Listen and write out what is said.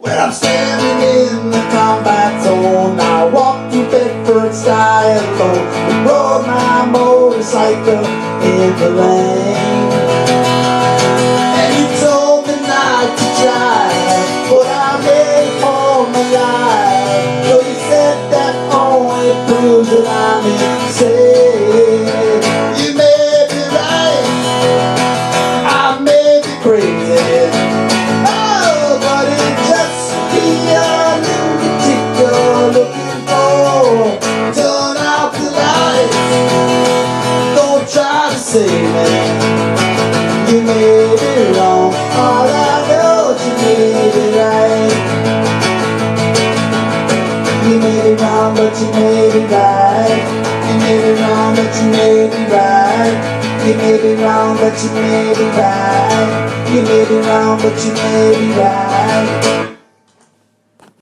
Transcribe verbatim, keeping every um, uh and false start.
When I'm standing in the combat zone, I walk through Bedford sky alone and rode my motorcycle in the lane. And you told me not to drive, but I'm ready for my life. So you said that only proves that I'm insane. You may be right, I may be crazy, oh, but it just be a lunatic you're looking for. Turn out the lights, don't try to save me. You may be wrong, all I know is you may be right. You may be wrong, but you may be right. You may be wrong, but you may be right. You may be wrong, but you may be right. You may be wrong, but you may be right.